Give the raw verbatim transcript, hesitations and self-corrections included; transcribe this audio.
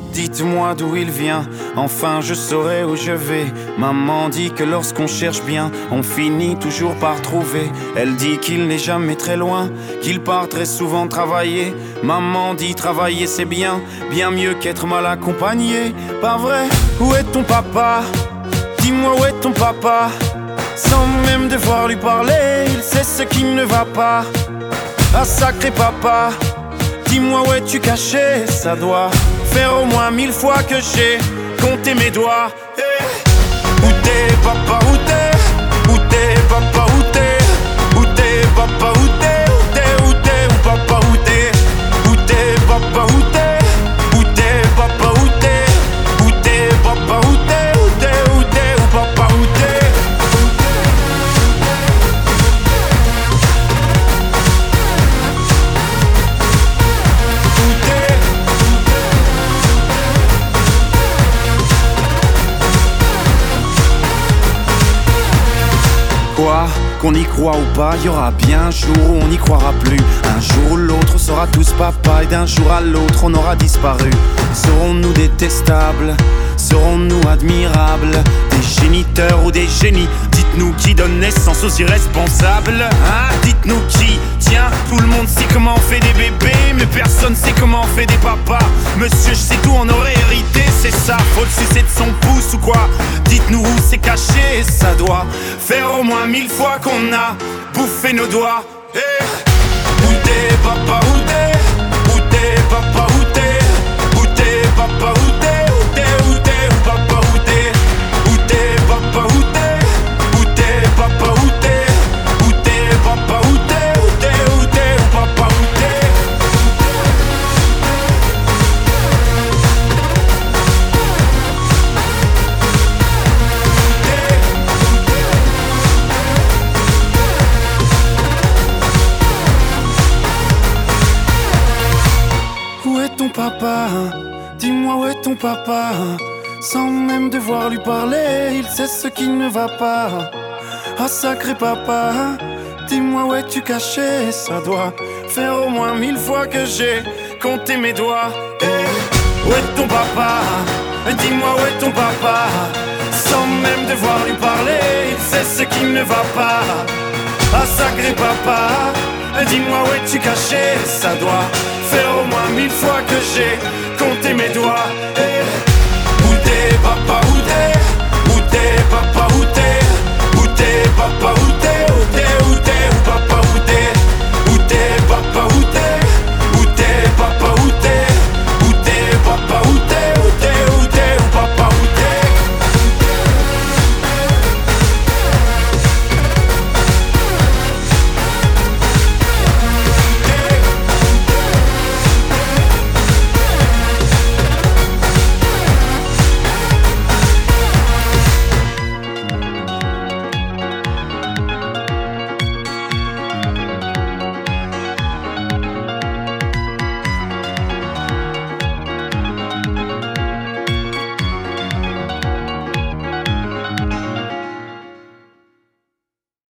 Dites-moi d'où il vient, enfin je saurai où je vais. Maman dit que lorsqu'on cherche bien, on finit toujours par trouver. Elle dit qu'il n'est jamais très loin, qu'il part très souvent travailler. Maman dit travailler c'est bien, bien mieux qu'être mal accompagné. Pas vrai? Où est ton papa? Dis-moi où est ton papa? Sans même devoir lui parler, il sait ce qui ne va pas. Ah sacré papa, dis-moi où es-tu caché? Ça doit faire au moins mille fois que j'ai compté mes doigts. Hey. Où t'es papa, où t'es? Où t'es papa, où t'es? Où t'es papa, où t'es? Où t'es, où t'es, où papa, où t'es? Où t'es papa, où t'es? Où t'es papa, où t'es? Où t'es papa, où t'es? Où t'es, où t'es, où papa, où t'es? Quoi, qu'on y croit ou pas, y aura bien un jour où on n'y croira plus. Un jour ou l'autre on sera tous papa et d'un jour à l'autre on aura disparu. Serons-nous détestables? Serons-nous admirables? Des géniteurs ou des génies? Dites-nous qui donne naissance aux irresponsables, hein? Dites-nous qui? Tiens, tout le monde sait comment on fait des bébés, mais personne sait comment on fait des papas. Monsieur, je sais tout, on aurait hérité, c'est ça. Faut le sucer de son pouce ou quoi? Dites-nous où c'est caché, ça doit faire au moins mille fois qu'on a bouffé nos doigts. Hey. Où t'es papa, où t'es? Où t'es papa, où t'es? Où t'es papa, où t'es? Où t'es, où t'es, où papa, où t'es? Où t'es papa, où t'es? Où t'es papa, où t'es? Où t'es papa, où t'es? Où t'es, où t'es, où papa, où t'es? Où est ton papa? Dis-moi où est ton papa? Sans même devoir lui parler, il sait ce qui ne va pas. Ah sacré papa, dis-moi où es-tu caché? Ça doit faire au moins mille fois que j'ai compté mes doigts. Hey. Où est ton papa? Dis-moi où est ton papa? Sans même devoir lui parler, il sait ce qui ne va pas. Ah sacré papa, dis-moi où es-tu caché? Ça doit faire au moins mille fois que j'ai compté mes doigts.